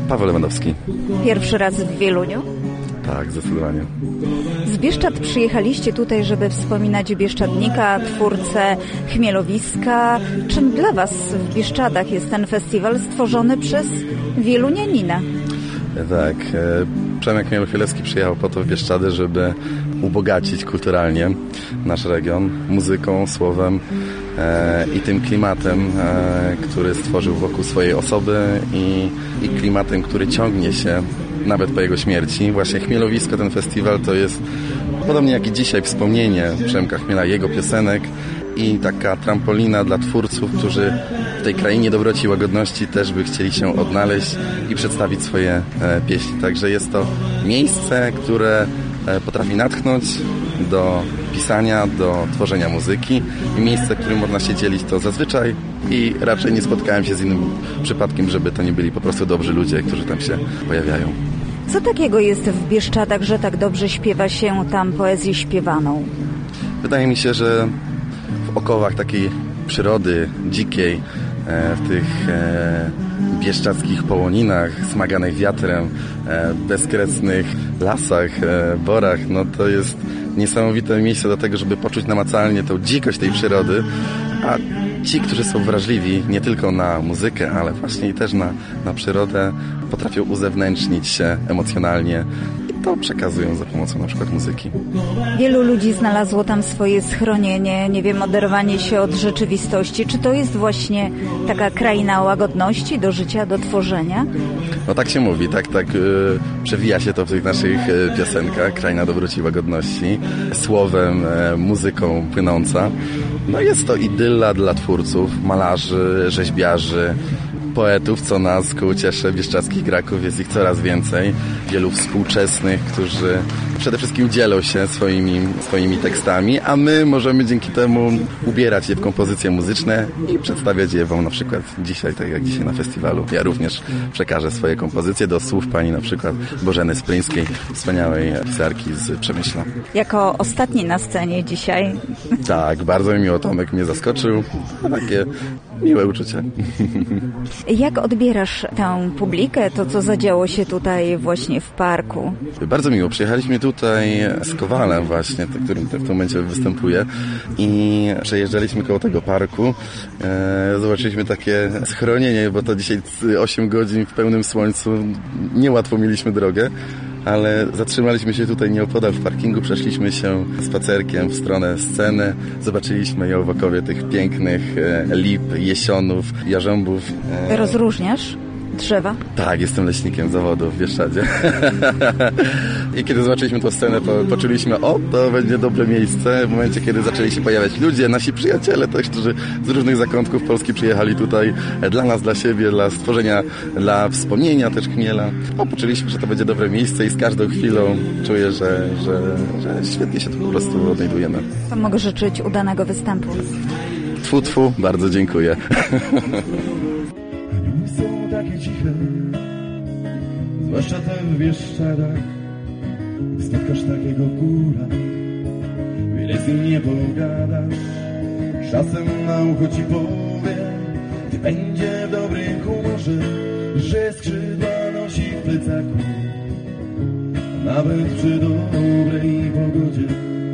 Paweł Lewandowski. Pierwszy raz w Wieluniu? Tak, zdecydowanie. Z Bieszczad przyjechaliście tutaj, żeby wspominać Bieszczadnika, twórcę Chmielowiska. Czym dla Was w Bieszczadach jest ten festiwal stworzony przez wielunianina? Tak, Przemek Chmielowski przyjechał po to w Bieszczady, żeby ubogacić kulturalnie nasz region muzyką, słowem i tym klimatem, który stworzył wokół swojej osoby i klimatem, który ciągnie się nawet po jego śmierci. Właśnie Chmielowisko, ten festiwal to jest podobnie jak i dzisiaj wspomnienie Przemka Chmiela, jego piosenek i taka trampolina dla twórców, którzy w tej krainie dobroci i łagodności też by chcieli się odnaleźć i przedstawić swoje pieśni. Także jest to miejsce, które potrafi natchnąć do pisania, do tworzenia muzyki i miejsce, którym można się dzielić to zazwyczaj i raczej nie spotkałem się z innym przypadkiem, żeby to nie byli po prostu dobrzy ludzie, którzy tam się pojawiają. Co takiego jest w Bieszczadach, że tak dobrze śpiewa się tam poezję śpiewaną? Wydaje mi się, że w okowach takiej przyrody dzikiej, w tych bieszczadzkich połoninach, smaganych wiatrem, bezkresnych lasach, borach, no to jest niesamowite miejsce do tego, żeby poczuć namacalnie tą dzikość tej przyrody, a ci, którzy są wrażliwi nie tylko na muzykę, ale właśnie i też na przyrodę, potrafią uzewnętrznić się emocjonalnie i to przekazują za pomocą na przykład muzyki. Wielu ludzi znalazło tam swoje schronienie, nie wiem, oderwanie się od rzeczywistości. Czy to jest właśnie taka kraina łagodności do życia, do tworzenia? No tak się mówi, tak przewija się to w tych naszych piosenkach, kraina dobroci i łagodności, słowem, muzyką płynąca. No jest to idylla dla twórców, malarzy, rzeźbiarzy, poetów, co nas ku uciesze bieszczadzkich Kraków jest ich coraz więcej. Wielu współczesnych, którzy przede wszystkim dzielą się swoimi tekstami, a my możemy dzięki temu ubierać je w kompozycje muzyczne i przedstawiać je wam na przykład dzisiaj, tak jak dzisiaj na festiwalu. Ja również przekażę swoje kompozycje do słów pani na przykład Bożeny Spryńskiej, wspaniałej pisarki z Przemyśla. Jako ostatni na scenie dzisiaj. Tak, bardzo mi miło, Tomek mnie zaskoczył. Takie miłe uczucie. Jak odbierasz tę publikę, to co zadziało się tutaj właśnie w parku? Bardzo miło. Przyjechaliśmy tutaj z Kowalem właśnie, którym w tym momencie występuję i przejeżdżaliśmy koło tego parku. Zobaczyliśmy takie schronienie, bo to dzisiaj 8 godzin w pełnym słońcu. Niełatwo mieliśmy drogę, ale zatrzymaliśmy się tutaj nieopodal w parkingu, przeszliśmy się spacerkiem w stronę sceny, zobaczyliśmy ją w okowie tych pięknych lip, jesionów, jarząbów. Rozróżniasz drzewa? Tak, jestem leśnikiem zawodu w Bieszczadzie. I kiedy zobaczyliśmy tę scenę, poczuliśmy, to będzie dobre miejsce. W momencie, kiedy zaczęli się pojawiać ludzie, nasi przyjaciele też, którzy z różnych zakątków Polski przyjechali tutaj dla nas, dla siebie, dla stworzenia, dla wspomnienia też Chmiela. Poczuliśmy, że to będzie dobre miejsce i z każdą chwilą czuję, że świetnie się tu po prostu odnajdujemy. To mogę życzyć udanego występu. Tfu, tfu, bardzo dziękuję. Są takie ciche, zwłaszcza te w Bieszczadach. Spotkasz takiego góra, wiele z nim nie pogadasz. Czasem na ucho ci powie, gdy będzie w dobrym humorze, że skrzydła nosi w plecaku. Nawet przy dobrej pogodzie